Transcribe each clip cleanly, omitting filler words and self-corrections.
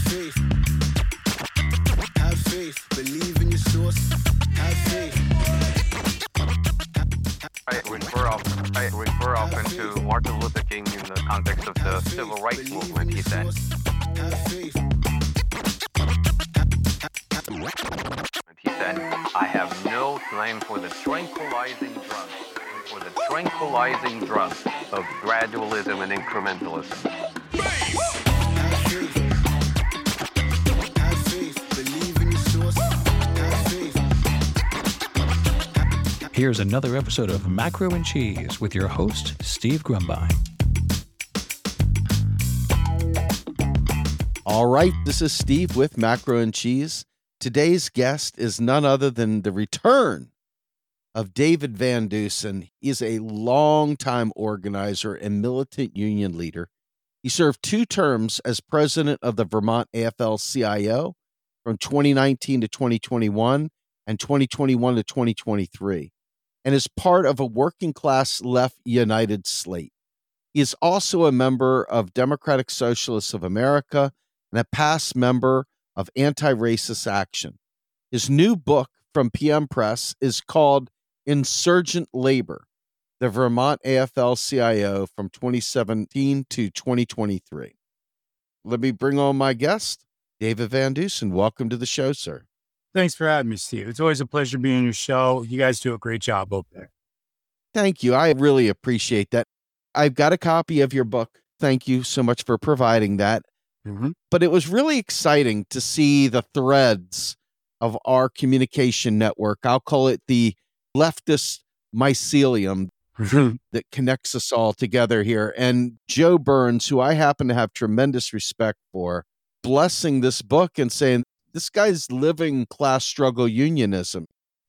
faith. Have faith. Believe in your source. Have faith. I refer often to Martin Luther King in the context of the civil rights movement. He said, I have no time for the tranquilizing drug of gradualism and incrementalism. Here's another episode of Macro and Cheese with your host, Steve Grumbine. All right, this is Steve with Macro and Cheese. Today's guest is none other than the return of David Van Dusen. He is a longtime organizer and militant union leader. He served 2 terms as president of the Vermont AFL-CIO from 2019 to 2021 and 2021 to 2023. And is part of a working class left united slate. He is also a member of Democratic Socialists of America and a past member of Anti-Racist Action. His new book from PM Press is called Insurgent Labor, the Vermont AFL-CIO from 2017 to 2023. Let me bring on my guest, David Van Dusen. Welcome to the show, sir. Thanks for having me, Steve. It's always a pleasure being on your show. You guys do a great job over there. Thank you. I really appreciate that. I've got a copy of your book. Thank you so much for providing that. Mm-hmm. But it was really exciting to see the threads of our communication network. I'll call it the leftist mycelium that connects us all together here. And Joe Burns, who I happen to have tremendous respect for, blessing this book and saying, this guy's living class struggle unionism.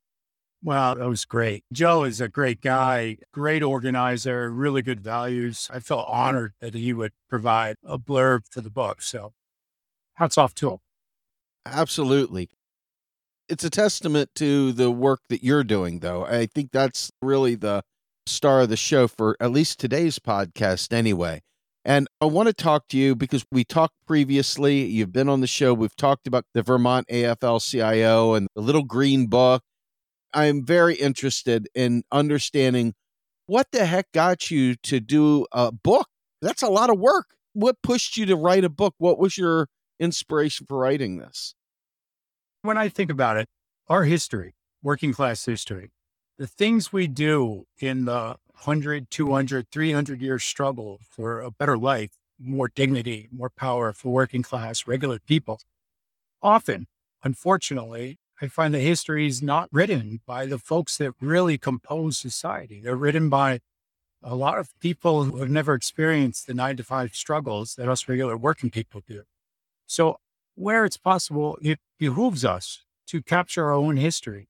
Wow, that was great. Joe is a great guy, great organizer, really good values. I felt honored that he would provide a blurb to the book. So hats off to him. Absolutely. It's a testament to the work that you're doing, though. I think that's really the star of the show for at least today's podcast anyway. And I want to talk to you because we talked previously. You've been on the show. We've talked about the Vermont AFL-CIO and the Little Green Book. I'm very interested in understanding what the heck got you to do a book. That's a lot of work. What pushed you to write a book? What was your inspiration for writing this? When I think about it, our history, working class history, the things we do in the 100, 200, 300-year struggle for a better life, more dignity, more power for working class, regular people. Often, unfortunately, I find the history is not written by the folks that really compose society. They're written by a lot of people who have never experienced the 9-to-5 struggles that us regular working people do. So where it's possible, it behooves us to capture our own history,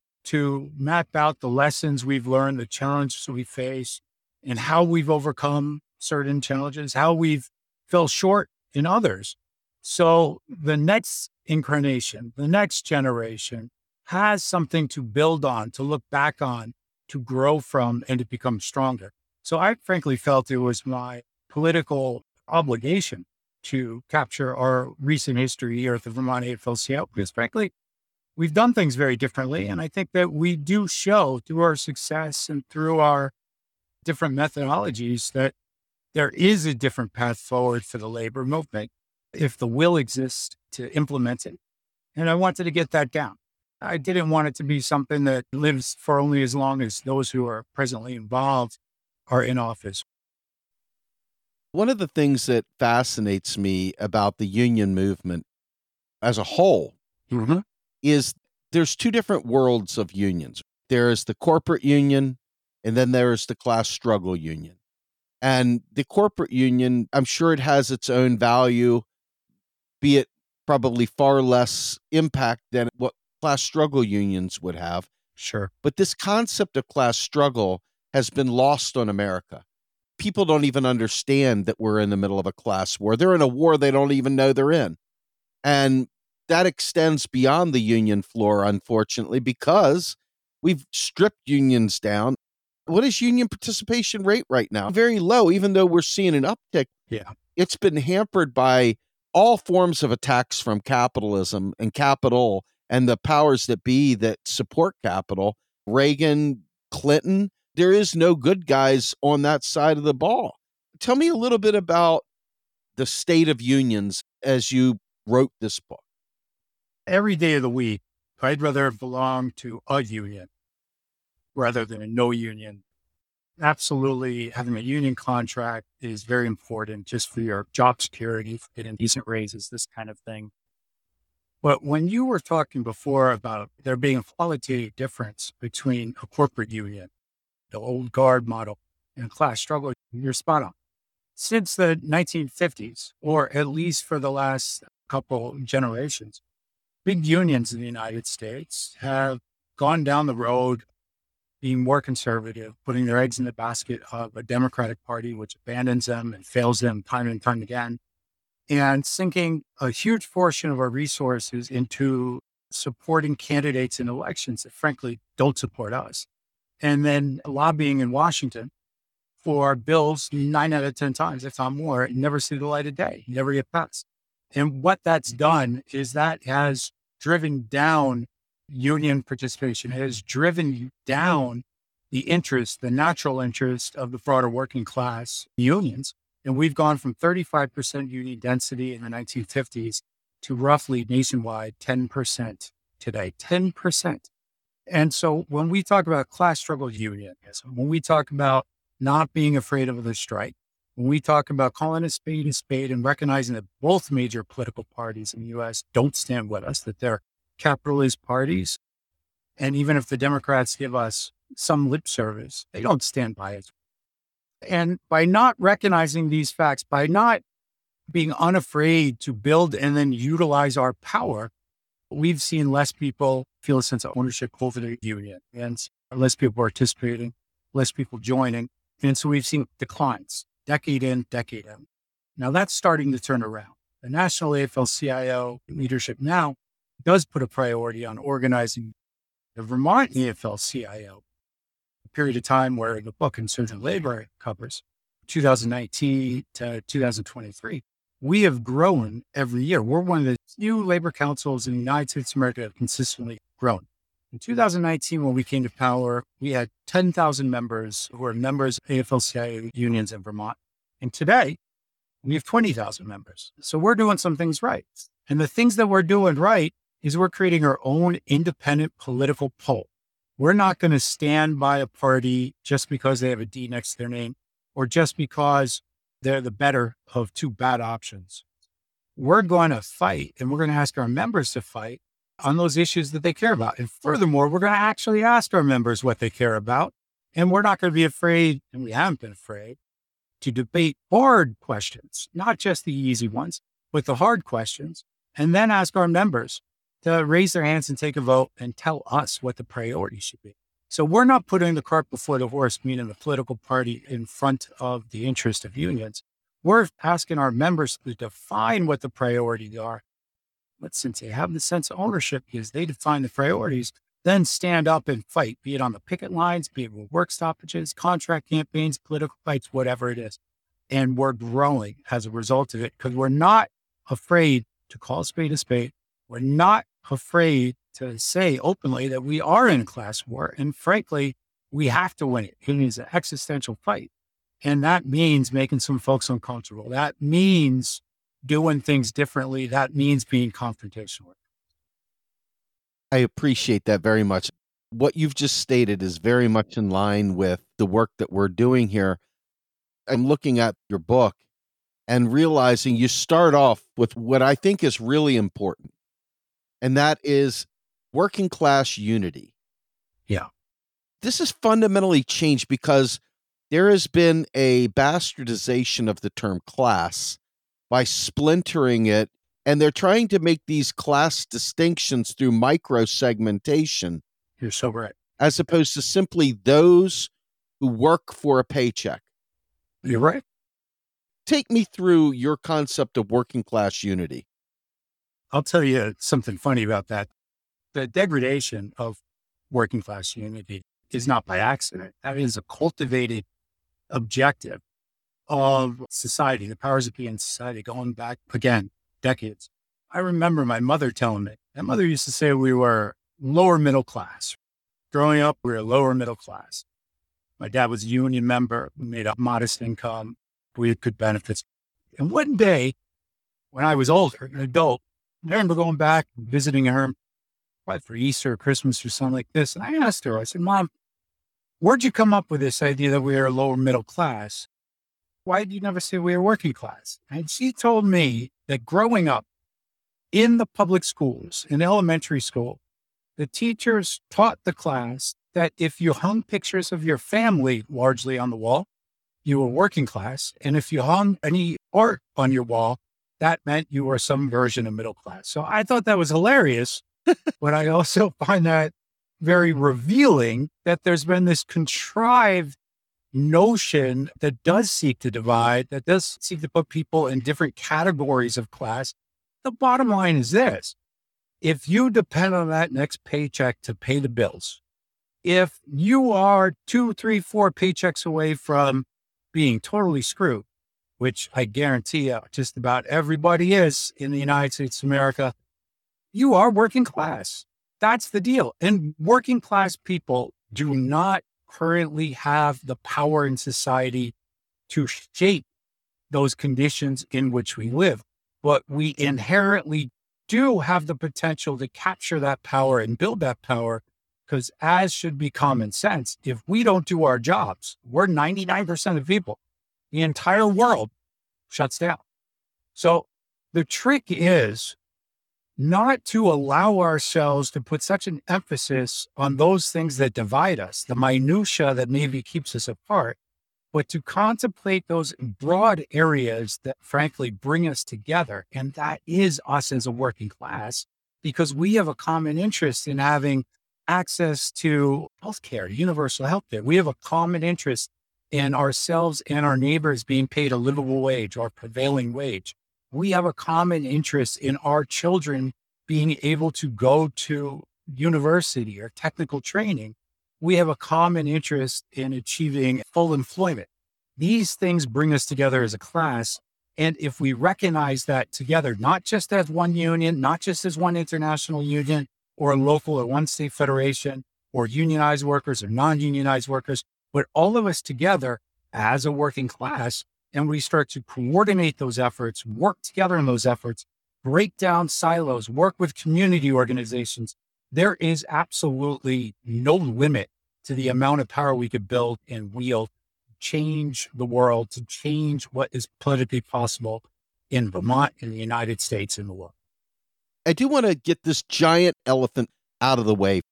to map out the lessons we've learned, the challenges we face, and how we've overcome certain challenges, how we've fell short in others. So the next incarnation, the next generation has something to build on, to look back on, to grow from, and to become stronger. So I frankly felt it was my political obligation to capture our recent history here at the Vermont AFL-CIO, because frankly, we've done things very differently. And I think that we do show through our success and through our different methodologies that there is a different path forward for the labor movement if the will exists to implement it. And I wanted to get that down. I didn't want it to be something that lives for only as long as those who are presently involved are in office. One of the things that fascinates me about the union movement as a whole is there's 2 different worlds of unions. There is the corporate union, and then there is the class struggle union. And the corporate union, I'm sure it has its own value, be it probably far less impact than what class struggle unions would have. Sure. But this concept of class struggle has been lost on America. People don't even understand that we're in the middle of a class war. They're in a war they don't even know they're in. And that extends beyond the union floor, unfortunately, because we've stripped unions down. What is union participation rate right now? Very low, even though we're seeing an uptick. Yeah. It's been hampered by all forms of attacks from capitalism and capital and the powers that be that support capital, Reagan, Clinton, there is no good guys on that side of the ball. Tell me a little bit about the state of unions as you wrote this book. Every day of the week, I'd rather belong to a union rather than a no union. Absolutely, having a union contract is very important just for your job security, for getting decent raises, this kind of thing. But when you were talking before about there being a qualitative difference between a corporate union, the old guard model, and a class struggle, you're spot on. Since the 1950s, or at least for the last couple generations, big unions in the United States have gone down the road being more conservative, putting their eggs in the basket of a Democratic Party, which abandons them and fails them time and time again, and sinking a huge portion of our resources into supporting candidates in elections that frankly don't support us. And then lobbying in Washington for bills 9 out of 10 times, if not more, never see the light of day, never get passed. And what that's done is that has driven down union participation, has driven down the interest, the natural interest of the broader working class unions. And we've gone from 35% union density in the 1950s to roughly nationwide 10% today, 10%. And so when we talk about class struggle unionism, when we talk about not being afraid of the strike, when we talk about calling a spade and recognizing that both major political parties in the U.S. don't stand with us, that they're capitalist parties. And even if the Democrats give us some lip service, they don't stand by it. And by not recognizing these facts, by not being unafraid to build and then utilize our power, we've seen less people feel a sense of ownership over the union, and less people participating, less people joining. And so we've seen declines, decade in, decade out. Now that's starting to turn around. The National AFL-CIO leadership now does put a priority on organizing the Vermont AFL-CIO, a period of time where the book Insurgent Labor covers 2019 to 2023. We have grown every year. We're one of the few labor councils in the United States of America that have consistently grown. In 2019, when we came to power, we had 10,000 members who were members of AFL-CIO unions in Vermont. And today, we have 20,000 members. So we're doing some things right. And the things that we're doing right is we're creating our own independent political pole. We're not going to stand by a party just because they have a D next to their name or just because they're the better of two bad options. We're going to fight, and we're going to ask our members to fight on those issues that they care about. And furthermore, we're going to actually ask our members what they care about. And we're not going to be afraid, and we haven't been afraid, to debate hard questions, not just the easy ones, but the hard questions, and then ask our members to raise their hands and take a vote and tell us what the priority should be. So we're not putting the cart before the horse, meaning the political party in front of the interest of unions. We're asking our members to define what the priorities are. But since they have the sense of ownership because they define the priorities, then stand up and fight, be it on the picket lines, be it with work stoppages, contract campaigns, political fights, whatever it is. And we're growing as a result of it because we're not afraid to call a spade a spade. We're not afraid to say openly that we are in a class war. And frankly, we have to win it. It is an existential fight. And that means making some folks uncomfortable. That means doing things differently. That means being confrontational. I appreciate that very much. What you've just stated is very much in line with the work that we're doing here. I'm looking at your book and realizing you start off with what I think is really important, and that is working class unity. Yeah. This has fundamentally changed because there has been a bastardization of the term class by splintering it, and they're trying to make these class distinctions through micro-segmentation. You're so right. As opposed to simply those who work for a paycheck. You're right. Take me through your concept of working class unity. I'll tell you something funny about that. The degradation of working class unity is not by accident. That is a cultivated objective of society, the powers that be in society, going back again decades. I remember my mother telling me, my mother used to say we were lower middle class. Growing up, we were lower middle class. My dad was a union member. We made a modest income. We had good benefits. And one day, when I was older, an adult, I remember going back and visiting her, probably for Easter or Christmas or something like this. And I asked her, I said, Mom, where'd you come up with this idea that we are lower middle class? Why did you never say we were working class? And she told me that growing up in the public schools, in elementary school, the teachers taught the class that if you hung pictures of your family largely on the wall, you were working class. And if you hung any art on your wall, that meant you were some version of middle class. So I thought that was hilarious, but I also find that very revealing that there's been this contrived notion that does seek to divide, that does seek to put people in different categories of class. The bottom line is this. If you depend on that next paycheck to pay the bills, if you are 2, 3, 4 paychecks away from being totally screwed, which I guarantee you just about everybody is in the United States of America, you are working class. That's the deal. And working class people do not currently have the power in society to shape those conditions in which we live. But we inherently do have the potential to capture that power and build that power, because as should be common sense, if we don't do our jobs, we're 99% of people. The entire world shuts down. So the trick is not to allow ourselves to put such an emphasis on those things that divide us, the minutia that maybe keeps us apart, but to contemplate those broad areas that frankly bring us together. And that is us as a working class, because we have a common interest in having access to healthcare, universal healthcare. We have a common interest in ourselves and our neighbors being paid a livable wage or prevailing wage. We have a common interest in our children being able to go to university or technical training. We have a common interest in achieving full employment. These things bring us together as a class. And if we recognize that together, not just as one union, not just as one international union or a local or one state federation or unionized workers or non-unionized workers, but all of us together as a working class, and we start to coordinate those efforts, work together in those efforts, break down silos, work with community organizations, there is absolutely no limit to the amount of power we could build and wield, change the world, to change what is politically possible in Vermont, in the United States, in the world. I do want to get this giant elephant out of the way.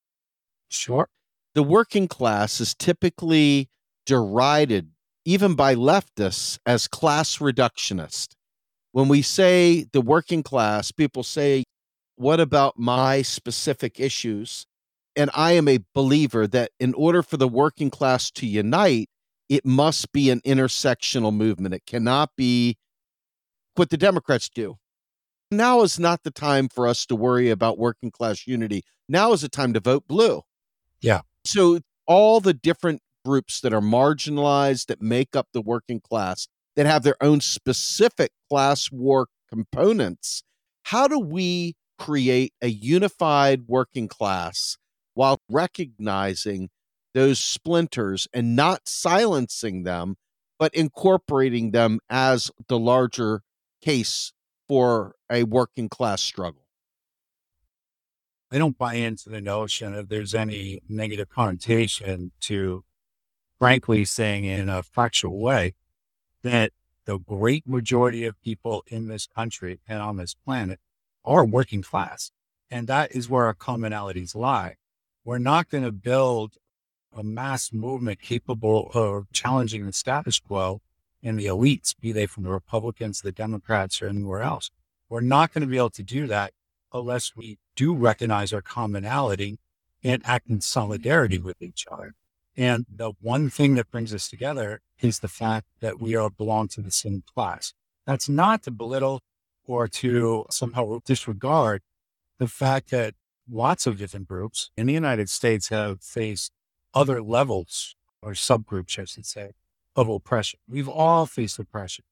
Sure. The working class is typically derided, even by leftists, as class reductionist. When we say the working class, people say, what about my specific issues? And I am a believer that in order for the working class to unite, it must be an intersectional movement. It cannot be what the Democrats do. Now is not the time for us to worry about working class unity. Now is the time to vote blue. Yeah. So all the different groups that are marginalized, that make up the working class, that have their own specific class war components, how do we create a unified working class while recognizing those splinters and not silencing them, but incorporating them as the larger case for a working class struggle? I don't buy into the notion that there's any negative connotation to, frankly, saying in a factual way that the great majority of people in this country and on this planet are working class. And that is where our commonalities lie. We're not going to build a mass movement capable of challenging the status quo and the elites, be they from the Republicans, the Democrats, or anywhere else. We're not going to be able to do that unless we do recognize our commonality and act in solidarity with each other. And the one thing that brings us together is the fact that we all belong to the same class. That's not to belittle or to somehow disregard the fact that lots of different groups in the United States have faced other levels or subgroups, I should say, of oppression. We've all faced oppression.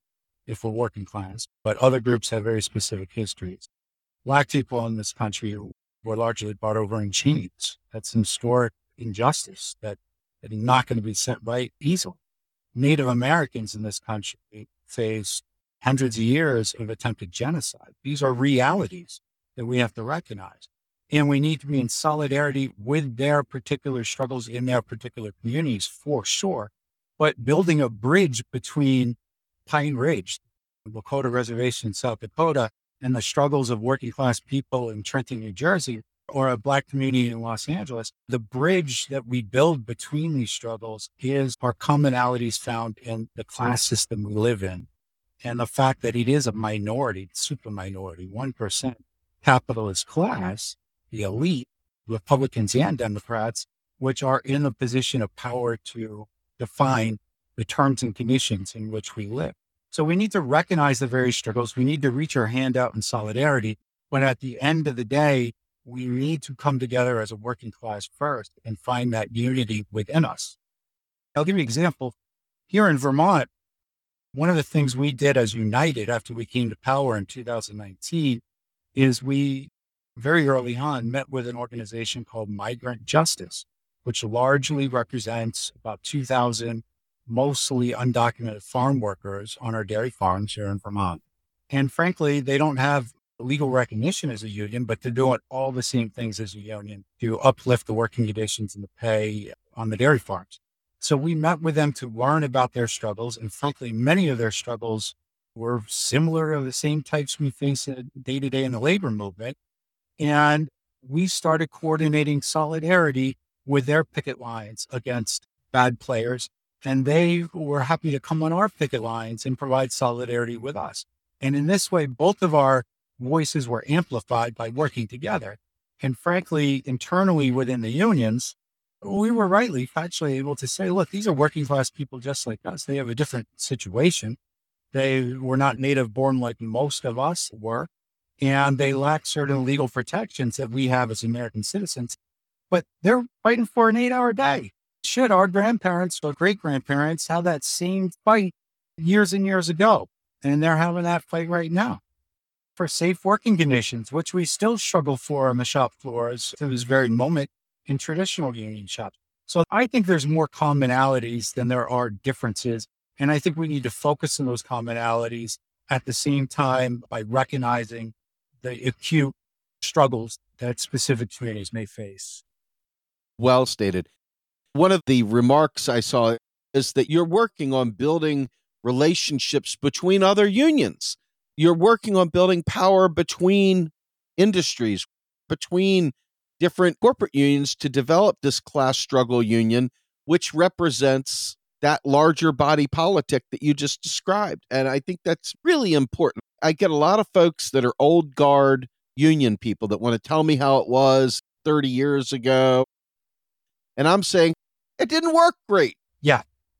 if we're working class, but other groups have very specific histories. Black people in this country were largely brought over in chains. That's an historic injustice that is not going to be set right easily. Native Americans in this country faced hundreds of years of attempted genocide. These are realities that we have to recognize. And we need to be in solidarity with their particular struggles in their particular communities, for sure. But building a bridge between Pine Ridge, the Lakota Reservation in South Dakota, and the struggles of working class people in Trenton, New Jersey, or a Black community in Los Angeles, the bridge that we build between these struggles is our commonalities found in the class system we live in. And the fact that it is a minority, super minority, 1% capitalist class, the elite, Republicans and Democrats, which are in a position of power to define the terms and conditions in which we live. So we need to recognize the various struggles. We need to reach our hand out in solidarity. But at the end of the day, we need to come together as a working class first and find that unity within us. I'll give you an example. Here in Vermont, one of the things we did as United after we came to power in 2019 is we very early on met with an organization called Migrant Justice, which largely represents about 2,000 mostly undocumented farm workers on our dairy farms here in Vermont. And frankly, they don't have legal recognition as a union, but they're doing all the same things as a union to uplift the working conditions and the pay on the dairy farms. So we met with them to learn about their struggles. And frankly, many of their struggles were similar to the same types we face day to day in the labor movement. And we started coordinating solidarity with their picket lines against bad players. And they were happy to come on our picket lines and provide solidarity with us. And in this way, both of our voices were amplified by working together. And frankly, internally within the unions, we were rightly factually able to say, look, these are working class people just like us. They have a different situation. They were not native born like most of us were, and they lack certain legal protections that we have as American citizens, but they're fighting for an 8-hour day. Shit, our grandparents or great-grandparents had that same fight years and years ago, and they're having that fight right now for safe working conditions, which we still struggle for on the shop floors to this very moment in traditional union shops. So I think there's more commonalities than there are differences. And I think we need to focus on those commonalities at the same time by recognizing the acute struggles that specific communities may face. Well stated. One of the remarks I saw is that you're working on building relationships between other unions. You're working on building power between industries, between different corporate unions to develop this class struggle union, which represents that larger body politic that you just described. And I think that's really important. I get a lot of folks that are old guard union people that want to tell me how it was 30 years ago. And I'm saying, it didn't work great. Yeah.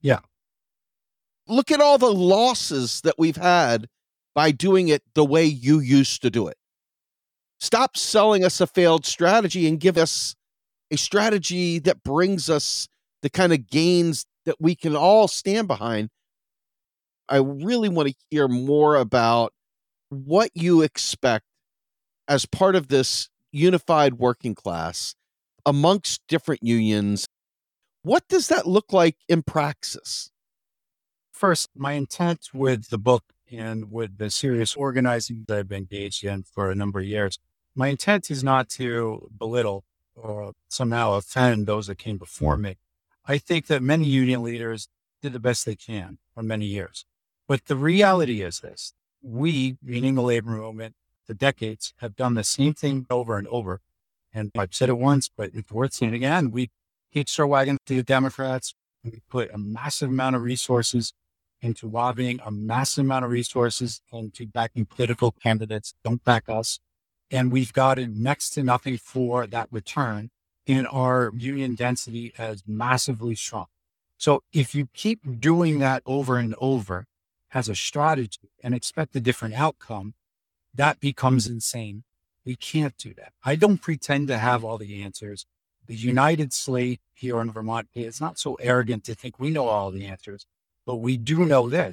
Look at all the losses that we've had by doing it the way you used to do it. Stop selling us a failed strategy and give us a strategy that brings us the kind of gains that we can all stand behind. I really want to hear more about what you expect as part of this unified working class amongst different unions. What does that look like in praxis? First, my intent with the book and with the serious organizing that I've been engaged in for a number of years, my intent is not to belittle or somehow offend those that came before me. I think that many union leaders did the best they can for many years. But the reality is this: we, meaning the labor movement, the decades, have done the same thing over and over. And I've said it once, but it's worth saying again. We hitched our wagon to the Democrats. We put a massive amount of resources into lobbying, a massive amount of resources into backing political candidates. Don't back us. And we've gotten next to nothing for that return. And our union density has massively shrunk. So if you keep doing that over and over as a strategy and expect a different outcome, that becomes insane. We can't do that. I don't pretend to have all the answers. The United Slate here in Vermont is not so arrogant to think we know all the answers, but we do know this.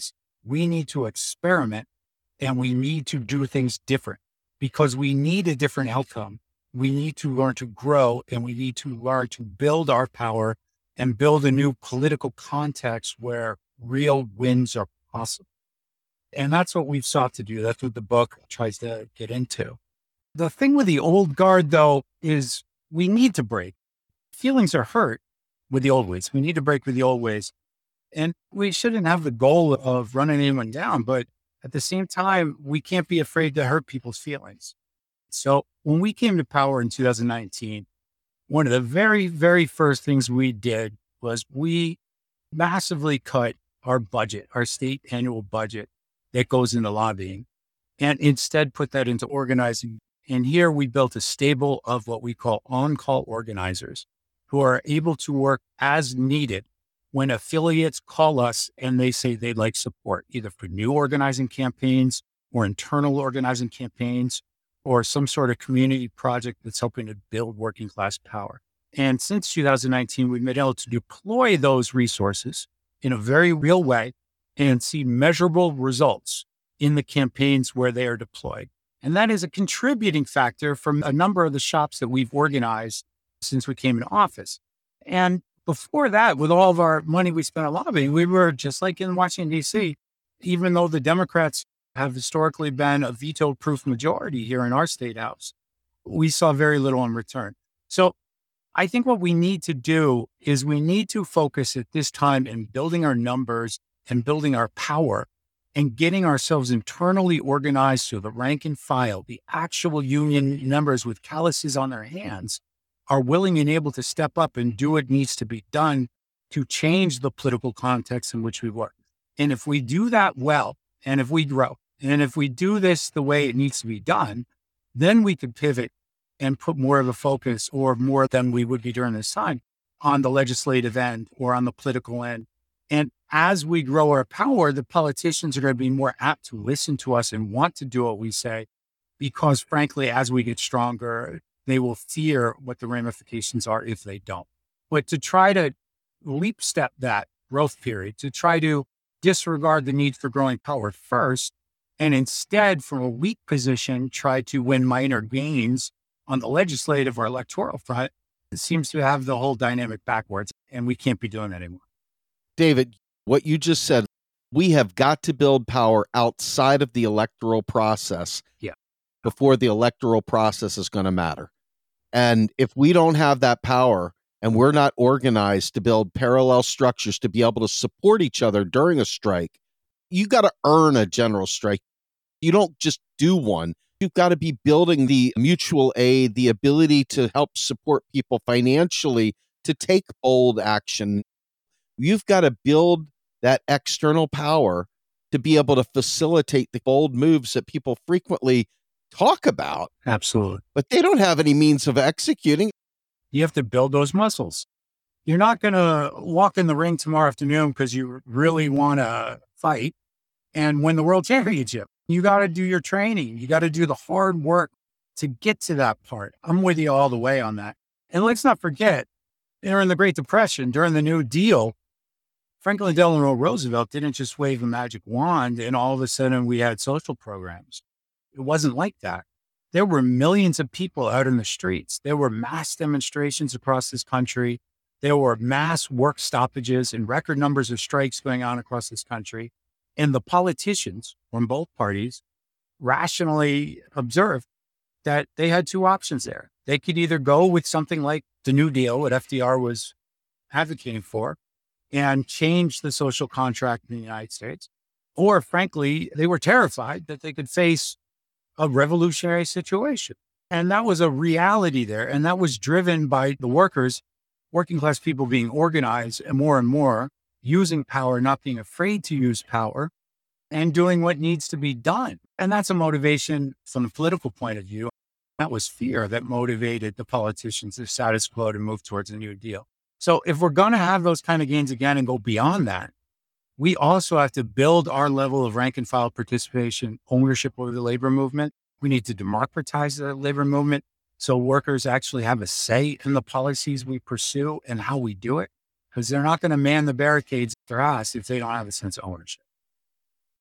we need to experiment and we need to do things different because we need a different outcome. We need to learn to grow and we need to learn to build our power and build a new political context where real wins are possible. And that's what we've sought to do. That's what the book tries to get into. The thing with the old guard, though, is we need to break. Feelings are hurt with the old ways. We need to break with the old ways. And we shouldn't have the goal of running anyone down, but at the same time, we can't be afraid to hurt people's feelings. So when we came to power in 2019, one of the very, very first things we did was we massively cut our budget, our state annual budget that goes into lobbying, and instead put that into organizing. And here we built a stable of what we call on-call organizers who are able to work as needed when affiliates call us and they say they'd like support, either for new organizing campaigns or internal organizing campaigns or some sort of community project that's helping to build working class power. And since 2019, we've been able to deploy those resources in a very real way and see measurable results in the campaigns where they are deployed. And that is a contributing factor from a number of the shops that we've organized since we came into office. And before that, with all of our money we spent on lobbying, we were just like in Washington, D.C., even though the Democrats have historically been a veto-proof majority here in our state house, we saw very little in return. So I think what we need to do is we need to focus at this time in building our numbers and building our power and getting ourselves internally organized so the rank and file, the actual union members with calluses on their hands, are willing and able to step up and do what needs to be done to change the political context in which we work. And if we do that well, and if we grow, and if we do this the way it needs to be done, then we could pivot and put more of a focus, or more than we would be during this time, on the legislative end or on the political end. And as we grow our power, the politicians are going to be more apt to listen to us and want to do what we say, because frankly, as we get stronger, they will fear what the ramifications are if they don't. But to try to leap step that growth period, to try to disregard the need for growing power first, and instead from a weak position, try to win minor gains on the legislative or electoral front, it seems to have the whole dynamic backwards, and we can't be doing that anymore. David, what you just said, we have got to build power outside of the electoral process before the electoral process is going to matter. And if we don't have that power and we're not organized to build parallel structures to be able to support each other during a strike, you got to earn a general strike. You don't just do one. You've got to be building the mutual aid, the ability to help support people financially to take bold action. You've got to build that external power to be able to facilitate the bold moves that people frequently talk about. Absolutely. But they don't have any means of executing. You have to build those muscles. You're not going to walk in the ring tomorrow afternoon because you really want to fight and win the world championship. You got to do your training. You got to do the hard work to get to that part. I'm with you all the way on that. And let's not forget, during the Great Depression, during the New Deal, Franklin Delano Roosevelt didn't just wave a magic wand and all of a sudden we had social programs. It wasn't like that. There were millions of people out in the streets. There were mass demonstrations across this country. There were mass work stoppages and record numbers of strikes going on across this country. And the politicians from both parties rationally observed that they had two options there. They could either go with something like the New Deal, what FDR was advocating for, and change the social contract in the United States, or frankly, they were terrified that they could face a revolutionary situation. And that was a reality there. And that was driven by the workers, working class people being organized and more using power, not being afraid to use power, and doing what needs to be done. And that's a motivation from the political point of view. That was fear that motivated the politicians to status quo to move towards a New Deal. So if we're going to have those kind of gains again and go beyond that, we also have to build our level of rank and file participation, ownership over the labor movement. We need to democratize the labor movement so workers actually have a say in the policies we pursue and how we do it, because they're not going to man the barricades for us if they don't have a sense of ownership.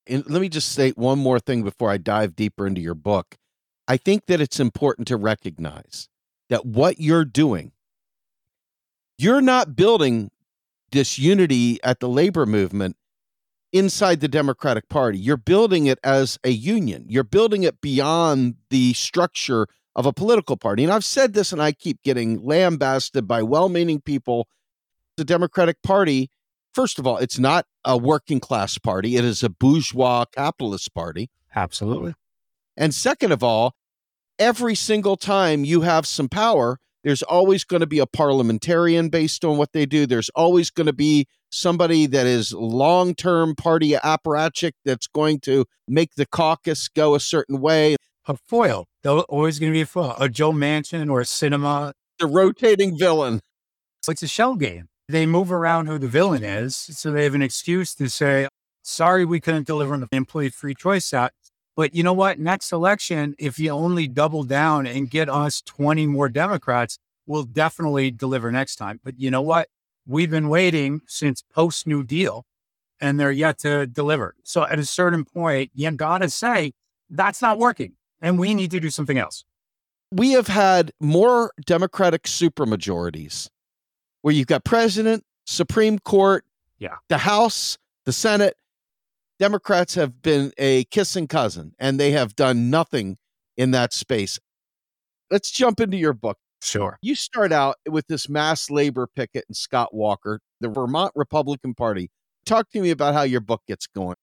And let me just say one more thing before I dive deeper into your book. I think that it's important to recognize that what you're doing, you're not building this unity at the labor movement inside the Democratic Party. You're building it as a union. You're building it beyond the structure of a political party. And I've said this, and I keep getting lambasted by well-meaning people. The Democratic Party, first of all, it's not a working class party. It is a bourgeois capitalist party. Absolutely. And second of all, every single time you have some power, there's always going to be a parliamentarian based on what they do. There's always going to be somebody that is long-term party apparatchik that's going to make the caucus go a certain way. A foil. There's always going to be a foil. A Joe Manchin or a Sinema. The rotating villain. It's a shell game. They move around who the villain is, so they have an excuse to say, sorry, we couldn't deliver on the Employee Free Choice Act. But you know what? Next election, if you only double down and get us 20 more Democrats, we'll definitely deliver next time. But you know what? We've been waiting since post-New Deal, and they're yet to deliver. So at a certain point, you got to say, that's not working, and we need to do something else. We have had more Democratic supermajorities where you've got president, Supreme Court, the House, the Senate. Democrats have been a kissing cousin, and they have done nothing in that space. Let's jump into your book. Sure. You start out with this mass labor picket in Scott Walker, the Vermont Republican Party. Talk to me about how your book gets going.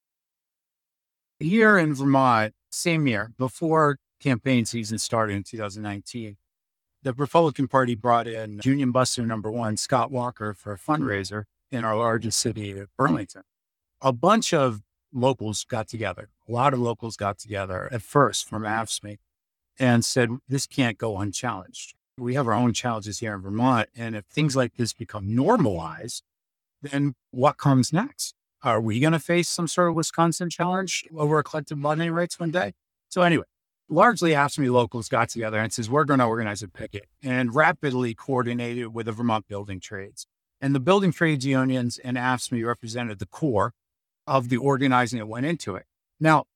Here in Vermont, same year, before campaign season started in 2019, the Republican Party brought in Union Buster number 1, Scott Walker, for a fundraiser in our largest city of Burlington. A bunch of locals got together. A lot of locals got together at first from AFSCME and said, this can't go unchallenged. We have our own challenges here in Vermont. And if things like this become normalized, then what comes next? Are we going to face some sort of Wisconsin challenge over collective bargaining rights one day? So anyway, largely AFSCME locals got together and says, we're going to organize a picket, and rapidly coordinated with the Vermont Building Trades. And the building trades unions and AFSCME represented the core of the organizing that went into it. Now,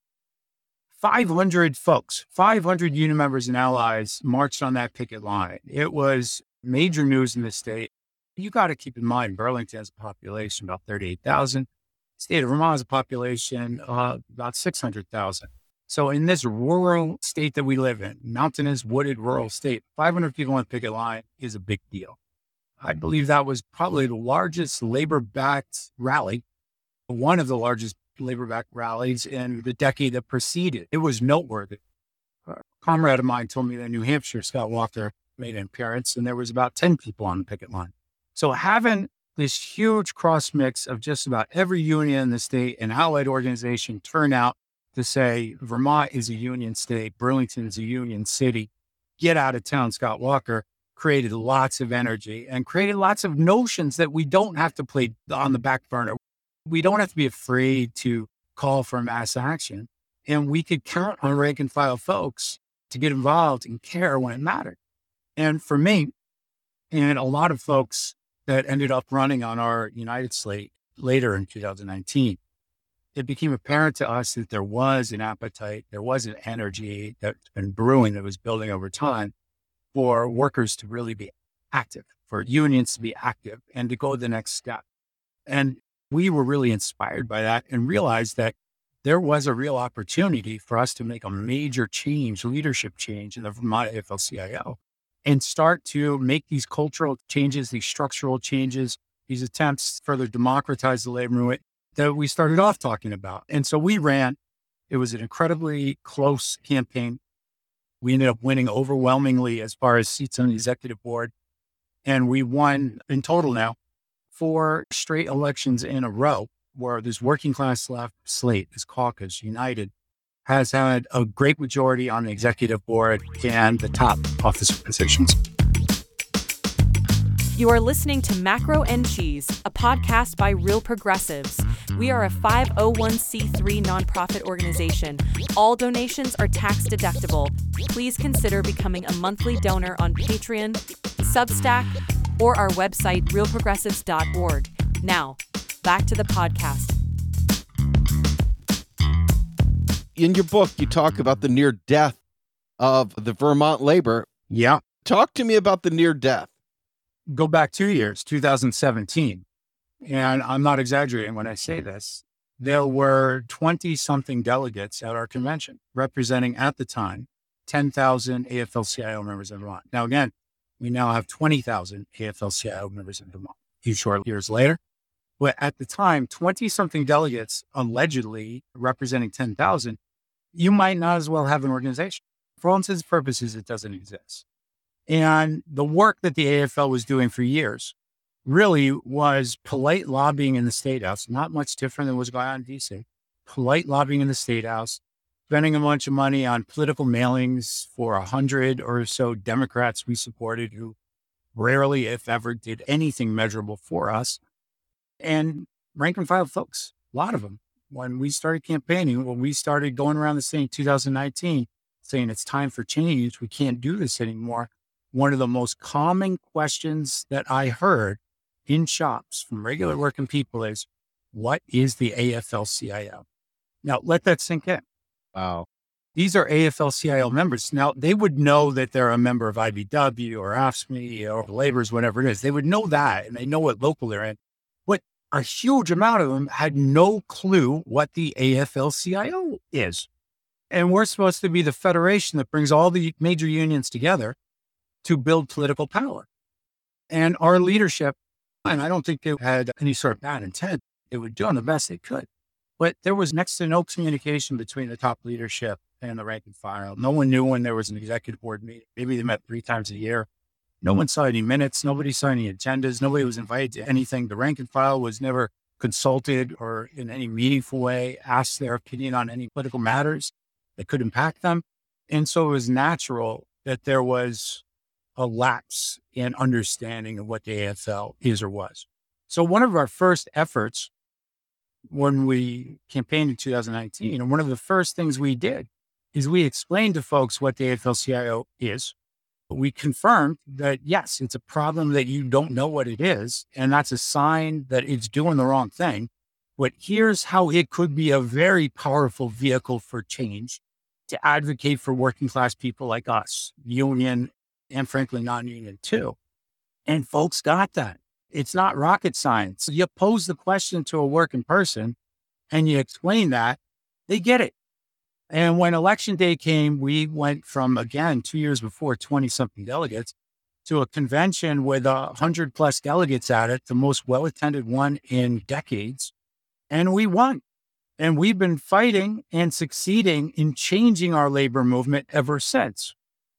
500 folks, 500 union members and allies marched on that picket line. It was major news in the state. You got to keep in mind, Burlington has a population about 38,000. State of Vermont has a population about 600,000. So in this rural state that we live in, mountainous, wooded, rural state, 500 people on the picket line is a big deal. I believe that was probably the largest labor-backed rally, one of the largest labor-backed rallies in the decade that preceded. It was noteworthy. A comrade of mine told me that in New Hampshire, Scott Walker made an appearance, and there was about 10 people on the picket line. So having this huge cross mix of just about every union in the state and allied organization turn out to say, Vermont is a union state, Burlington is a union city, get out of town, Scott Walker, created lots of energy and created lots of notions that we don't have to play on the back burner. We don't have to be afraid to call for mass action. And we could count on rank and file folks to get involved and care when it mattered. And for me, and a lot of folks that ended up running on our United slate later in 2019, it became apparent to us that there was an appetite, there was an energy that's been brewing that was building over time for workers to really be active, for unions to be active and to go the next step. And we were really inspired by that and realized that there was a real opportunity for us to make a major change, leadership change in the Vermont AFL-CIO, and start to make these cultural changes, these structural changes, these attempts to further democratize the labor movement that we started off talking about. And so we ran. It was an incredibly close campaign. We ended up winning overwhelmingly as far as seats on the executive board. And we won in total now 4 straight elections in a row where this working class left slate, this caucus, United, has had a great majority on the executive board and the top office positions. You are listening to Macro and Cheese, a podcast by Real Progressives. We are a 501c3 nonprofit organization. All donations are tax deductible. Please consider becoming a monthly donor on Patreon, Substack, or our website, realprogressives.org. Now, back to the podcast. In your book, you talk about the near death of the Vermont labor. Yeah. Talk to me about the near death. Go back 2 years, 2017. And I'm not exaggerating when I say this. There were 20-something delegates at our convention, representing at the time 10,000 AFL-CIO members in Vermont. Now, again, we now have 20,000 AFL-CIO members in Vermont a few short years later. But at the time, 20-something delegates allegedly representing 10,000, you might not as well have an organization. For all intents and purposes, it doesn't exist. And the work that the AFL was doing for years really was polite lobbying in the State House, not much different than what's going on in DC. Polite lobbying in the State House, spending a bunch of money on political mailings for 100 or so Democrats we supported who rarely, if ever, did anything measurable for us. And rank and file folks, a lot of them. When we started campaigning, when we started going around the state in 2019, saying it's time for change, we can't do this anymore. One of the most common questions that I heard in shops from regular working people is, what is the AFL-CIO? Now, let that sink in. Wow. These are AFL-CIO members. Now, they would know that they're a member of IBW or AFSCME or Labor's, whatever it is. They would know that, and they know what local they're in. But a huge amount of them had no clue what the AFL-CIO is. And we're supposed to be the federation that brings all the major unions together to build political power. And our leadership, and I don't think they had any sort of bad intent, they were doing the best they could. But there was next to no communication between the top leadership and the rank and file. No one knew when there was an executive board meeting. Maybe they met 3 times a year. No one saw any minutes. Nobody saw any agendas. Nobody was invited to anything. The rank and file was never consulted or in any meaningful way asked their opinion on any political matters that could impact them. And so it was natural that there was a lapse in understanding of what the AFL is or was. So one of our first efforts when we campaigned in 2019, and one of the first things we did is we explained to folks what the AFL-CIO is. We confirmed that, yes, it's a problem that you don't know what it is, and that's a sign that it's doing the wrong thing. But here's how it could be a very powerful vehicle for change to advocate for working class people like us, union and frankly non-union too. And folks got that. It's not rocket science. You pose the question to a working person and you explain that, they get it. And when election day came, we went from, again, 2 years before, 20-something delegates to a convention with 100+ delegates at it, the most well-attended one in decades. And we won. And we've been fighting and succeeding in changing our labor movement ever since.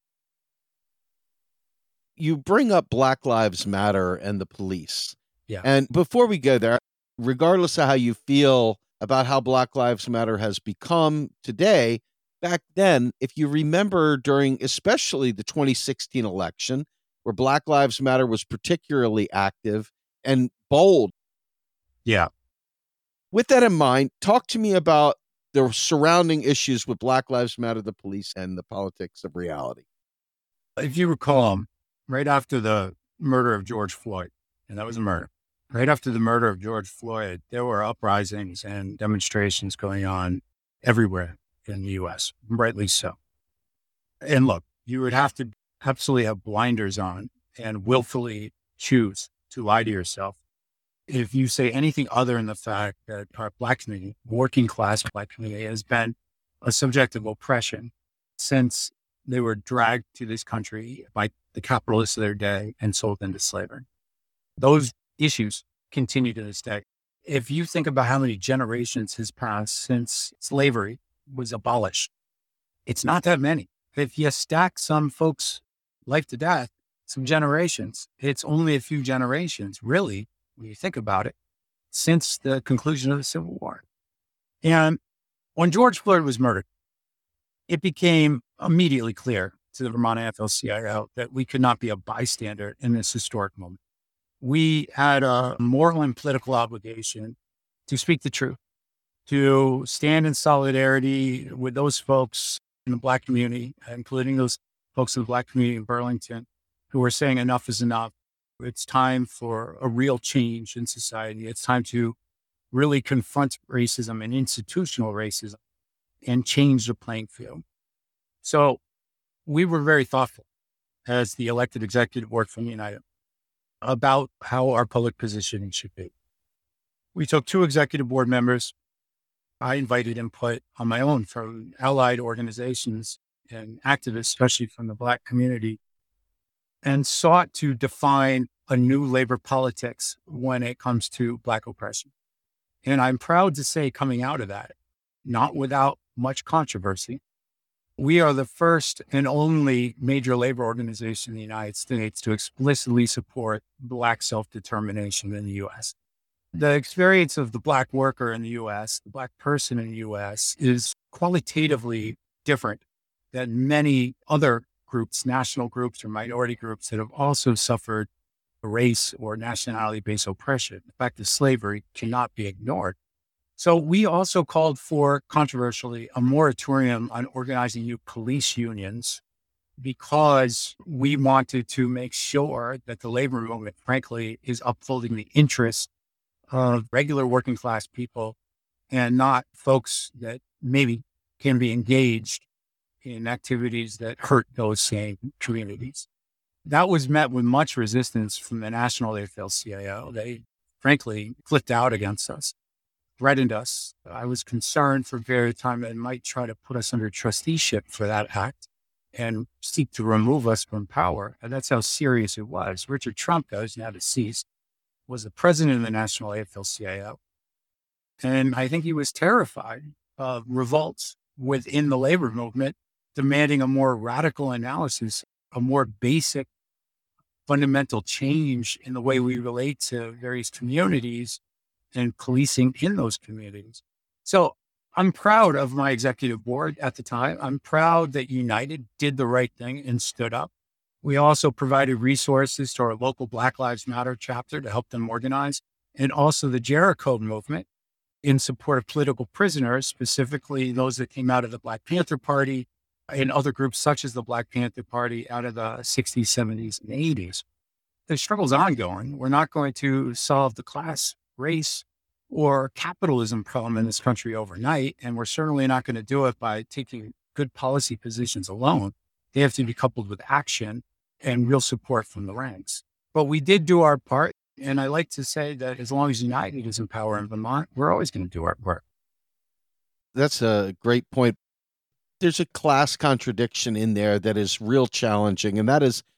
You bring up Black Lives Matter and the police. Yeah. And before we go there, regardless of how you feel about how Black Lives Matter has become today, back then, if you remember during especially the 2016 election, where Black Lives Matter was particularly active and bold. Yeah. With that in mind, talk to me about the surrounding issues with Black Lives Matter, the police, and the politics of reality. If you recall, right after the murder of George Floyd, and that was a murder, right after the murder of George Floyd, there were uprisings and demonstrations going on everywhere in the U.S., rightly so. And look, you would have to absolutely have blinders on and willfully choose to lie to yourself if you say anything other than the fact that our Black community, working class Black community, has been a subject of oppression since they were dragged to this country by the capitalists of their day and sold into slavery. Those issues continue to this day. If you think about how many generations has passed since slavery was abolished, it's not that many. If you stack some folks' life to death, some generations, it's only a few generations, really, when you think about it, since the conclusion of the Civil War. And when George Floyd was murdered, it became immediately clear to the Vermont AFL-CIO that we could not be a bystander in this historic moment. We had a moral and political obligation to speak the truth, to stand in solidarity with those folks in the Black community, including those folks in the Black community in Burlington, who are saying enough is enough. It's time for a real change in society. It's time to really confront racism and institutional racism and change the playing field. So we were very thoughtful as the elected executive board from United about how our public positioning should be. We took 2 executive board members. I invited input on my own from allied organizations and activists, especially from the Black community, and sought to define a new labor politics when it comes to Black oppression. And I'm proud to say, coming out of that, not without much controversy, we are the first and only major labor organization in the United States to explicitly support Black self-determination in the U.S. The experience of the Black worker in the U.S., the Black person in the U.S., is qualitatively different than many other groups, national groups or minority groups that have also suffered race or nationality-based oppression. The fact that slavery cannot be ignored. So we also called for, controversially, a moratorium on organizing new police unions because we wanted to make sure that the labor movement, frankly, is upholding the interests of regular working class people and not folks that maybe can be engaged in activities that hurt those same communities. That was met with much resistance from the National AFL-CIO. They, frankly, flipped out against us, threatened us. I was concerned for a period of time that it might try to put us under trusteeship for that act and seek to remove us from power. And that's how serious it was. Richard Trumka, who's now deceased, was the president of the National AFL-CIO. And I think he was terrified of revolts within the labor movement, demanding a more radical analysis, a more basic, fundamental change in the way we relate to various communities and policing in those communities. So I'm proud of my executive board at the time. I'm proud that United did the right thing and stood up. We also provided resources to our local Black Lives Matter chapter to help them organize, and also the Jericho movement in support of political prisoners, specifically those that came out of the Black Panther Party and other groups such as the Black Panther Party out of the 60s, 70s, and 80s. The struggle's ongoing. We're not going to solve the class, race, or capitalism problem in this country overnight, and we're certainly not going to do it by taking good policy positions alone. They have to be coupled with action and real support from the ranks. But we did do our part, and I like to say that as long as United is in power in Vermont, we're always going to do our part. That's a great point. There's a class contradiction in there that is real challenging, and that is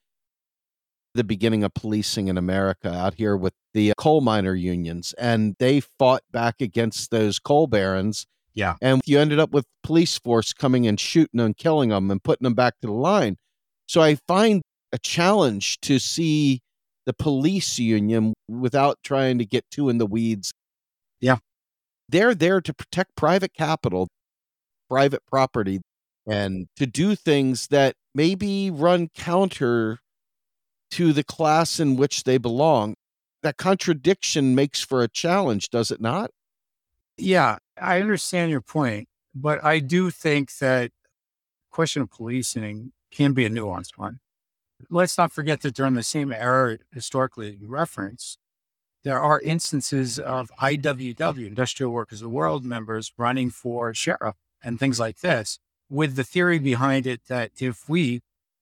the beginning of policing in America out here with the coal miner unions. And they fought back against those coal barons. Yeah. And you ended up with police force coming and shooting and killing them and putting them back to the line. So I find a challenge to see the police union without trying to get too in the weeds. Yeah. They're there to protect private capital, private property, and to do things that maybe run counter to the class in which they belong. That contradiction makes for a challenge, does it not? Yeah, I understand your point, but I do think that the question of policing can be a nuanced one. Let's not forget that during the same era, historically you reference, there are instances of IWW, Industrial Workers of the World members, running for sheriff and things like this, with the theory behind it that if we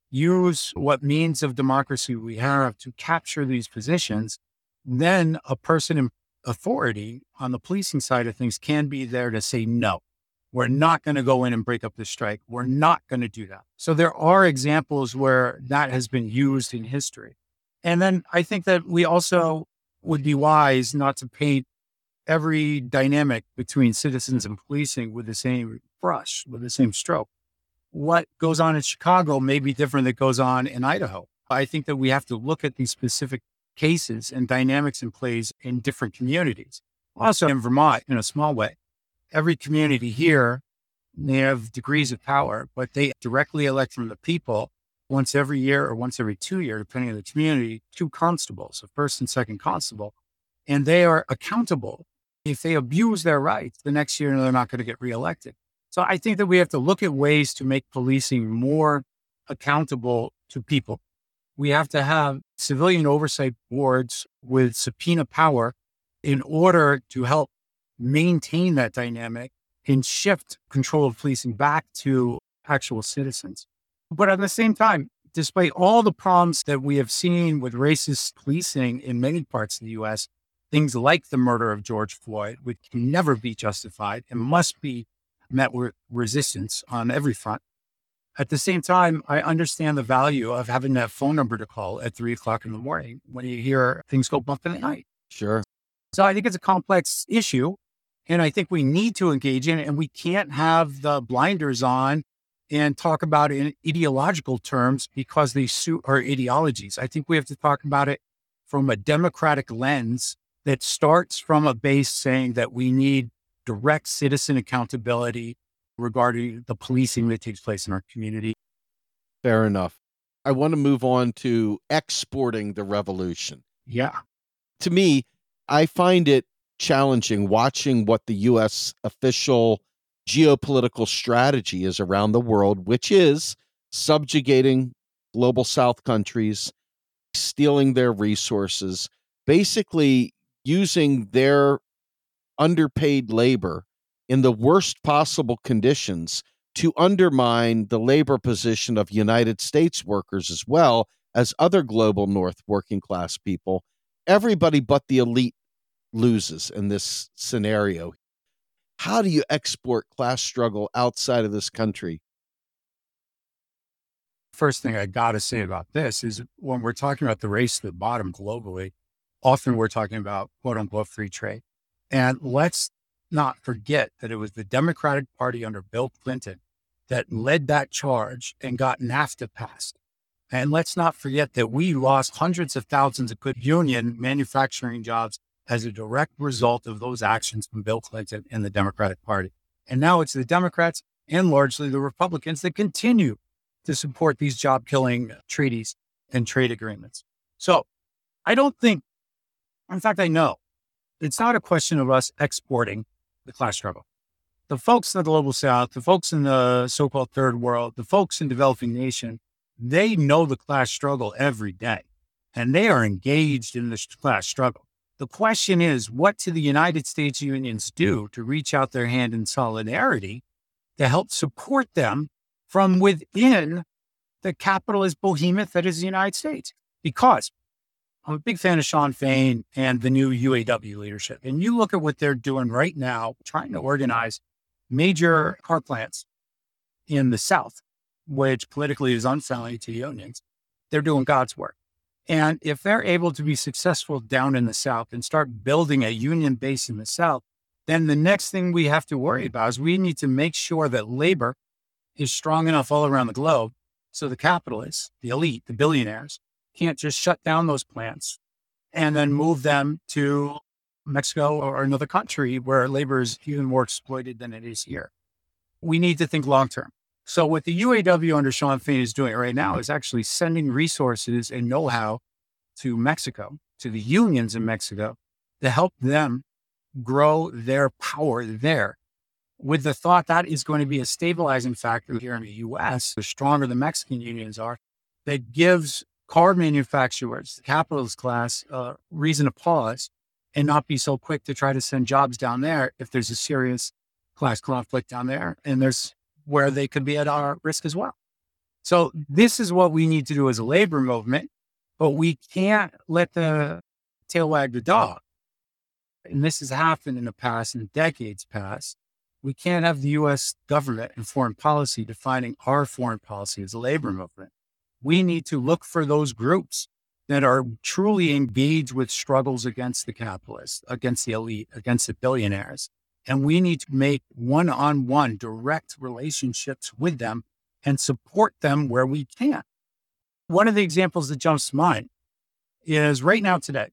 use what means of democracy we have to capture these positions, then a person in authority on the policing side of things can be there to say, no, we're not going to go in and break up the strike. We're not going to do that. So there are examples where that has been used in history. And then I think that we also would be wise not to paint every dynamic between citizens and policing with the same brush, with the same stroke. What goes on in Chicago may be different than goes on in Idaho. I think that we have to look at these specific cases and dynamics and plays in different communities. Also in Vermont, in a small way, every community here, they have degrees of power, but they directly elect from the people once every year or once every 2 years, depending on the community, 2 constables, a first and second constable, and they are accountable. If they abuse their rights, the next year they're not going to get reelected. So I think that we have to look at ways to make policing more accountable to people. We have to have civilian oversight boards with subpoena power in order to help maintain that dynamic and shift control of policing back to actual citizens. But at the same time, despite all the problems that we have seen with racist policing in many parts of the U.S., things like the murder of George Floyd, which can never be justified and must be met with resistance on every front. At the same time, I understand the value of having that phone number to call at 3:00 in the morning when you hear things go bump in the night. Sure. So I think it's a complex issue, and I think we need to engage in it, and we can't have the blinders on and talk about it in ideological terms because they suit our ideologies. I think we have to talk about it from a democratic lens that starts from a base saying that we need direct citizen accountability regarding the policing that takes place in our community. Fair enough. I want to move on to exporting the revolution. Yeah. To me, I find it challenging watching what the U.S. official geopolitical strategy is around the world, which is subjugating global South countries, stealing their resources, basically using their underpaid labor in the worst possible conditions to undermine the labor position of United States workers as well as other global North working class people. Everybody but the elite loses in this scenario. How do you export class struggle outside of this country? First thing I got to say about this is when we're talking about the race to the bottom globally, often we're talking about quote unquote free trade. And let's not forget that it was the Democratic Party under Bill Clinton that led that charge and got NAFTA passed. And let's not forget that we lost hundreds of thousands of good union manufacturing jobs as a direct result of those actions from Bill Clinton and the Democratic Party. And now it's the Democrats and largely the Republicans that continue to support these job-killing treaties and trade agreements. So I don't think, in fact, I know, it's not a question of us exporting the class struggle. The folks in the global South, the folks in the so-called third world, the folks in developing nations, they know the class struggle every day, and they are engaged in this class struggle. The question is, what do the United States unions do to reach out their hand in solidarity to help support them from within the capitalist behemoth that is the United States? Because I'm a big fan of Shawn Fain and the new UAW leadership. And you look at what they're doing right now, trying to organize major car plants in the South, which politically is unfriendly to unions. They're doing God's work. And if they're able to be successful down in the South and start building a union base in the South, then the next thing we have to worry about is we need to make sure that labor is strong enough all around the globe so the capitalists, the elite, the billionaires, can't just shut down those plants and then move them to Mexico or another country where labor is even more exploited than it is here. We need to think long term. So what the UAW under Shawn Fain is doing right now is actually sending resources and know-how to Mexico, to the unions in Mexico, to help them grow their power there, with the thought that is going to be a stabilizing factor here in the U.S. The stronger the Mexican unions are, that gives car manufacturers, the capitalist class, reason to pause and not be so quick to try to send jobs down there if there's a serious class conflict down there, and there's where they could be at our risk as well. So this is what we need to do as a labor movement, but we can't let the tail wag the dog. And this has happened in the past, in decades past. We can't have the U.S. government and foreign policy defining our foreign policy as a labor movement. We need to look for those groups that are truly engaged with struggles against the capitalists, against the elite, against the billionaires. And we need to make one-on-one direct relationships with them and support them where we can. One of the examples that jumps to mind is right now today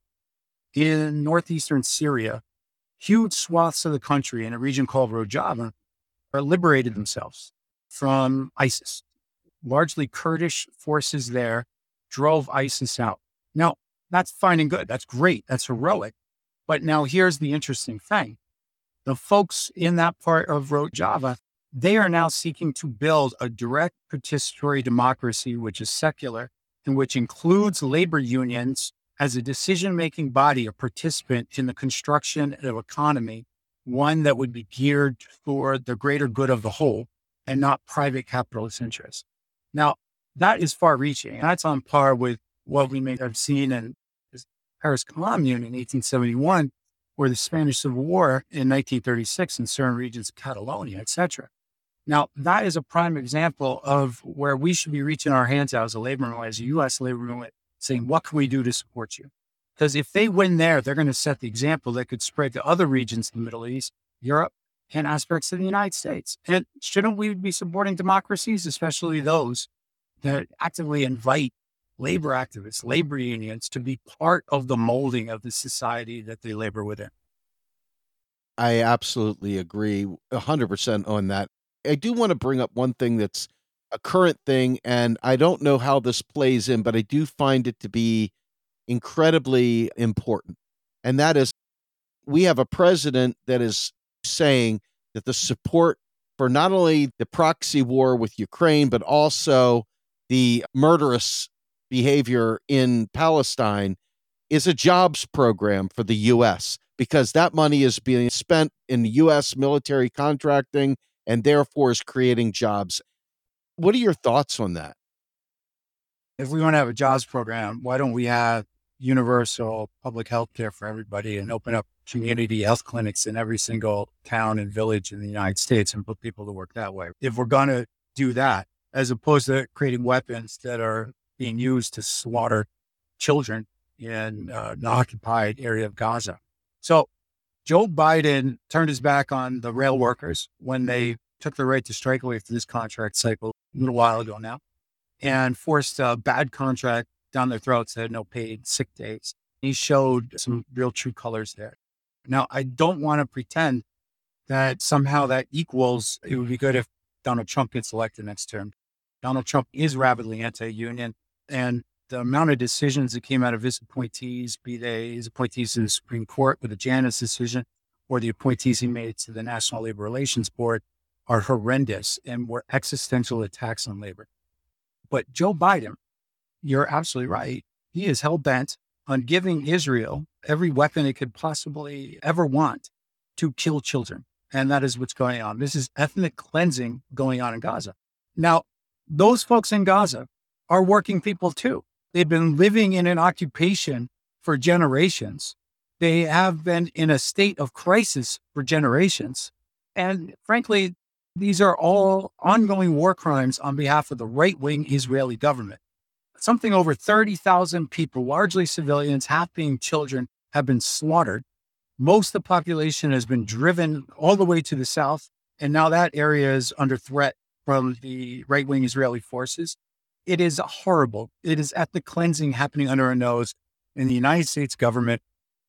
in northeastern Syria, huge swaths of the country in a region called Rojava are liberated themselves from ISIS. Largely Kurdish forces there drove ISIS out. Now, that's fine and good. That's great. That's heroic. But now here's the interesting thing. The folks in that part of Rojava, they are now seeking to build a direct participatory democracy, which is secular, and which includes labor unions as a decision-making body, a participant in the construction of an economy one that would be geared for the greater good of the whole and not private capitalist interests. Now, that is far-reaching. That's on par with what we may have seen in the Paris Commune in 1871, or the Spanish Civil War in 1936 in certain regions of Catalonia, etc. Now, that is a prime example of where we should be reaching our hands out as a labor movement, as a U.S. labor movement, saying, what can we do to support you? Because if they win there, they're going to set the example that could spread to other regions in the Middle East, Europe, and aspects of the United States. And shouldn't we be supporting democracies, especially those that actively invite labor activists, labor unions, to be part of the molding of the society that they labor within? I absolutely agree 100% on that. I do want to bring up one thing that's a current thing, and I don't know how this plays in, but I do find it to be incredibly important. And that is, we have a president that is saying that the support for not only the proxy war with Ukraine, but also the murderous behavior in Palestine is a jobs program for the U.S., because that money is being spent in U.S. military contracting and therefore is creating jobs. What are your thoughts on that? If we want to have a jobs program, why don't we have universal public health care for everybody and open up community health clinics in every single town and village in the United States and put people to work that way? If we're going to do that, as opposed to creating weapons that are being used to slaughter children in an occupied area of Gaza. So Joe Biden turned his back on the rail workers when they took the right to strike away from this contract cycle a little while ago now, and forced a bad contract down their throats that had no paid sick days. He showed some real true colors there. Now, I don't want to pretend that somehow that equals, it would be good if Donald Trump gets elected next term. Donald Trump is rabidly anti-union, and the amount of decisions that came out of his appointees, be they his appointees to the Supreme Court with the Janus decision, or the appointees he made to the National Labor Relations Board, are horrendous and were existential attacks on labor. But Joe Biden, you're absolutely right. He is hell-bent on giving Israel every weapon it could possibly ever want to kill children. And that is what's going on. This is ethnic cleansing going on in Gaza. Now, those folks in Gaza are working people too. They've been living in an occupation for generations. They have been in a state of crisis for generations. And frankly, these are all ongoing war crimes on behalf of the right-wing Israeli government. Something over 30,000 people, largely civilians, half being children, have been slaughtered. Most of the population has been driven all the way to the south, and now that area is under threat from the right-wing Israeli forces. It is horrible. It is ethnic cleansing happening under our nose, and the United States government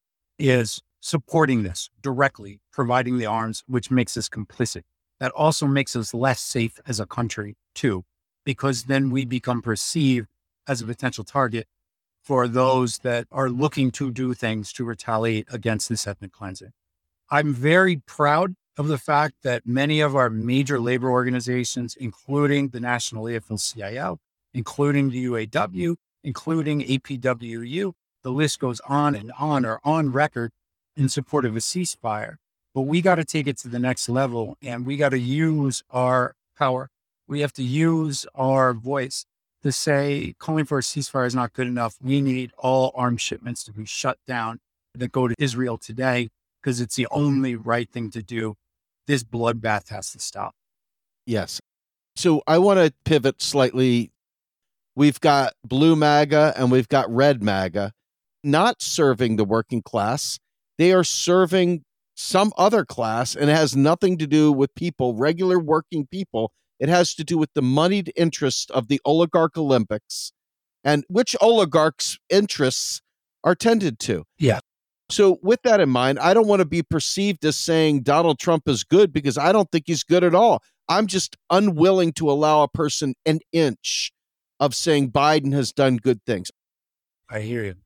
is supporting this directly, providing the arms, which makes us complicit. That also makes us less safe as a country, too, because then we become perceived as a potential target for those that are looking to do things to retaliate against this ethnic cleansing. I'm very proud of the fact that many of our major labor organizations, including the National AFL-CIO, including the UAW, including APWU, the list goes on and on, are on record in support of a ceasefire. But we got to take it to the next level, and we got to use our power. We have to use our voice to say calling for a ceasefire is not good enough. We need all arms shipments to be shut down that go to Israel today, because it's the only right thing to do. This bloodbath has to stop. Yes. So I want to pivot slightly. We've got blue MAGA and we've got red MAGA not serving the working class. They are serving some other class, and it has nothing to do with people, regular working people. It has to do with the moneyed interests of the oligarch Olympics, and which oligarchs' interests are tended to. Yeah. So with that in mind, I don't want to be perceived as saying Donald Trump is good, because I don't think he's good at all. I'm just unwilling to allow a person an inch of saying Biden has done good things. I hear you.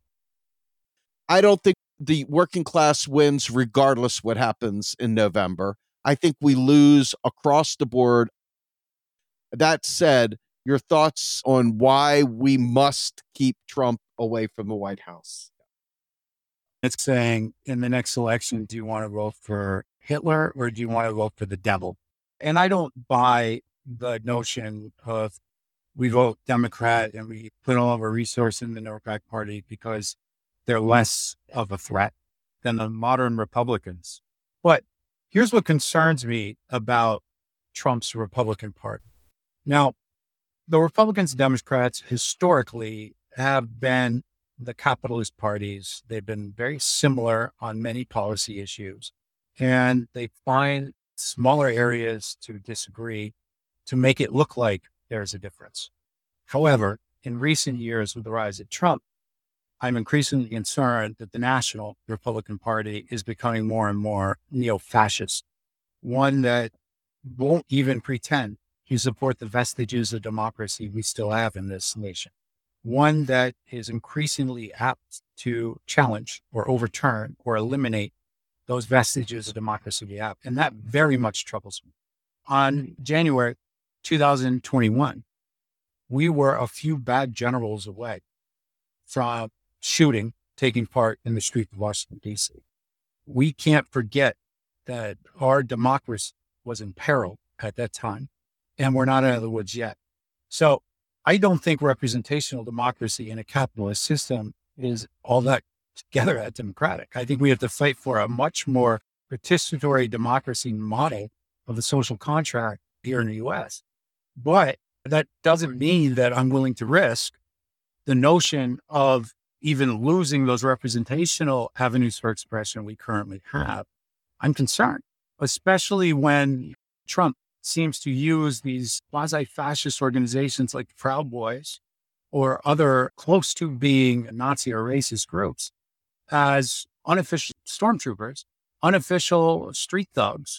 I don't think the working class wins regardless what happens in November. I think we lose across the board. That said, your thoughts on why we must keep Trump away from the White House? It's saying in the next election, do you want to vote for Hitler or do you want to vote for the devil? And I don't buy the notion of we vote Democrat and we put all of our resources in the Democratic Party because they're less of a threat than the modern Republicans. But here's what concerns me about Trump's Republican Party. Now, the Republicans and Democrats historically have been the capitalist parties. They've been very similar on many policy issues, and they find smaller areas to disagree to make it look like there's a difference. However, in recent years with the rise of Trump, I'm increasingly concerned that the national Republican Party is becoming more and more neo-fascist, one that won't even pretend to support the vestiges of democracy we still have in this nation, one that is increasingly apt to challenge or overturn or eliminate those vestiges of democracy we have. And that very much troubles me. On January 2021, we were a few bad generals away from shooting taking part in the streets of Washington, D.C. We can't forget that our democracy was in peril at that time, and we're not out of the woods yet. So I don't think representational democracy in a capitalist system is all that together that democratic. I think we have to fight for a much more participatory democracy model of the social contract here in the U.S. But that doesn't mean that I'm willing to risk the notion of even losing those representational avenues for expression we currently have. I'm concerned, especially when Trump seems to use these quasi-fascist organizations like the Proud Boys or other close to being Nazi or racist groups as unofficial stormtroopers, unofficial street thugs,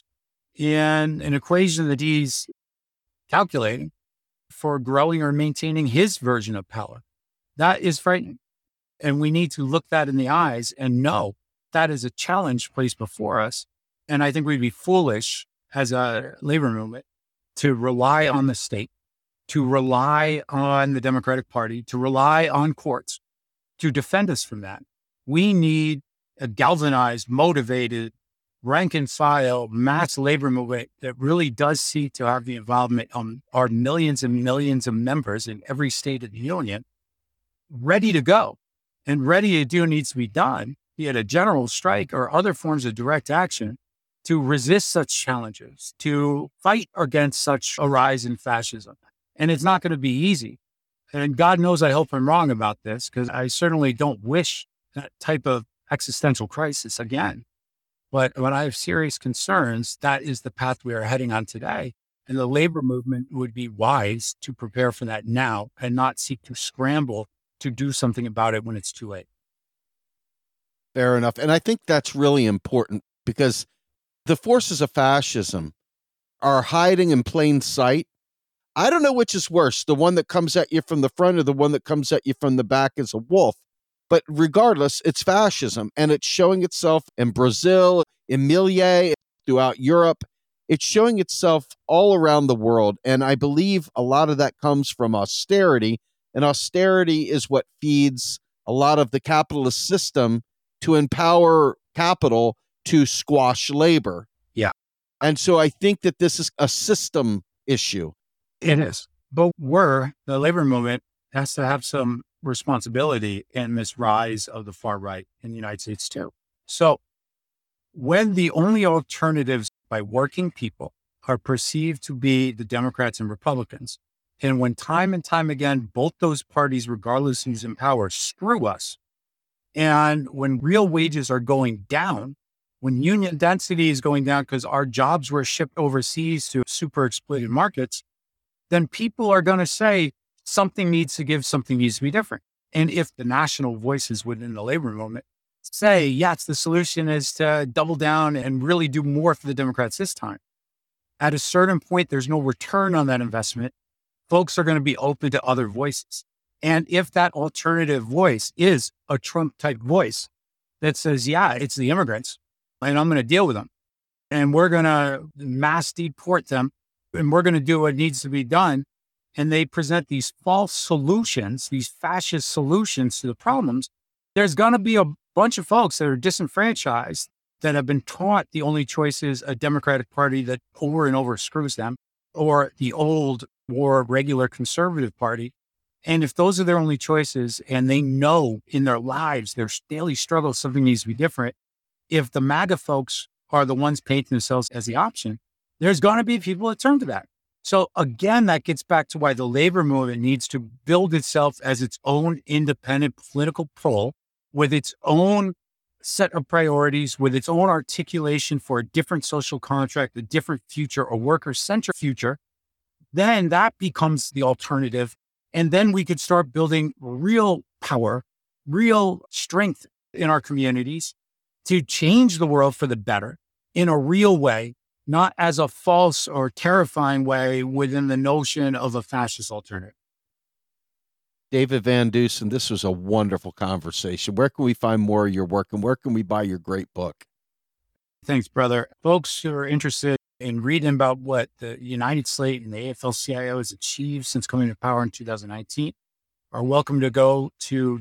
in an equation that he's calculating for growing or maintaining his version of power. That is frightening. And we need to look that in the eyes and know that is a challenge placed before us. And I think we'd be foolish as a labor movement to rely on the state, to rely on the Democratic Party, to rely on courts to defend us from that. We need a galvanized, motivated, rank and file mass labor movement that really does seek to have the involvement of our millions and millions of members in every state of the union ready to go and ready to do what needs to be done, be it a general strike or other forms of direct action, to resist such challenges, to fight against such a rise in fascism. And it's not going to be easy. And God knows I hope I'm wrong about this, because I certainly don't wish that type of existential crisis again. But when I have serious concerns, that is the path we are heading on today. And the labor movement would be wise to prepare for that now and not seek to scramble to do something about it when it's too late. Fair enough. And I think that's really important because the forces of fascism are hiding in plain sight. I don't know which is worse, the one that comes at you from the front or the one that comes at you from the back as a wolf. But regardless, it's fascism, and it's showing itself in Brazil, in Millet, throughout Europe. It's showing itself all around the world. And I believe a lot of that comes from austerity. And austerity is what feeds a lot of the capitalist system to empower capital to squash labor. Yeah. And so I think that this is a system issue. It is. But the labor movement has to have some responsibility in this rise of the far right in the United States too. So when the only alternatives by working people are perceived to be the Democrats and Republicans, and when time and time again, both those parties, regardless of who's in power, screw us, and when real wages are going down, when union density is going down because our jobs were shipped overseas to super exploited markets, then people are going to say something needs to give, something needs to be different. And if the national voices within the labor movement say, yes, the solution is to double down and really do more for the Democrats this time, at a certain point, there's no return on that investment. Folks are going to be open to other voices. And if that alternative voice is a Trump type voice that says, yeah, it's the immigrants and I'm going to deal with them and we're going to mass deport them and we're going to do what needs to be done. And they present these false solutions, these fascist solutions to the problems. There's going to be a bunch of folks that are disenfranchised that have been taught the only choice is a Democratic Party that over and over screws them, or the old, more regular conservative party. And if those are their only choices, and they know in their lives, their daily struggle, something needs to be different, if the MAGA folks are the ones painting themselves as the option, there's going to be people that turn to that. So again, that gets back to why the labor movement needs to build itself as its own independent political pole with its own set of priorities, with its own articulation for a different social contract, a different future, a worker-centric future. Then that becomes the alternative. And then we could start building real power, real strength in our communities to change the world for the better in a real way, not as a false or terrifying way within the notion of a fascist alternative. David Van Dusen, this was a wonderful conversation. Where can we find more of your work, and where can we buy your great book? Thanks, brother. Folks who are interested in reading about what the United Slate and the AFL-CIO has achieved since coming to power in 2019 are welcome to go to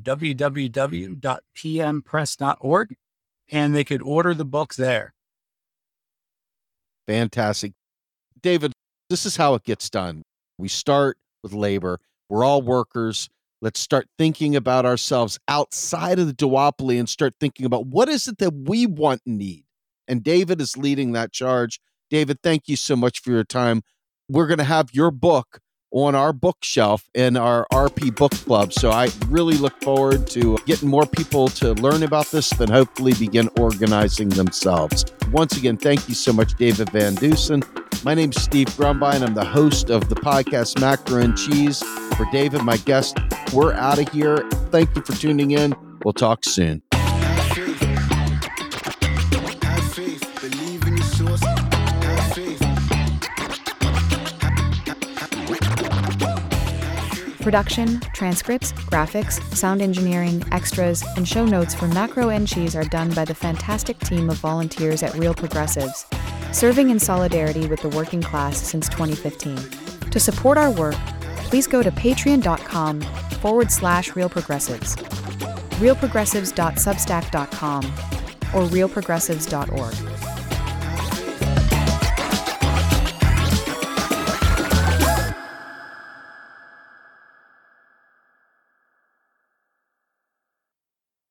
www.pmpress.org, and they could order the book there. Fantastic. David, this is how it gets done. We start with labor. We're all workers. Let's start thinking about ourselves outside of the duopoly and start thinking about what is it that we want and need. And David is leading that charge. David, thank you so much for your time. We're going to have your book on our bookshelf in our RP Book Club. So I really look forward to getting more people to learn about this and hopefully begin organizing themselves. Once again, thank you so much, David Van Dusen. My name's Steve Grumbine. I'm the host of the podcast Macro and Cheese. For David, my guest, we're out of here. Thank you for tuning in. We'll talk soon. Have faith, believe in your source. Have faith. Production, transcripts, graphics, sound engineering, extras, and show notes for Macro and Cheese are done by the fantastic team of volunteers at Real Progressives, serving in solidarity with the working class since 2015. To support our work, please go to patreon.com/realprogressives, realprogressives.substack.com, or realprogressives.org.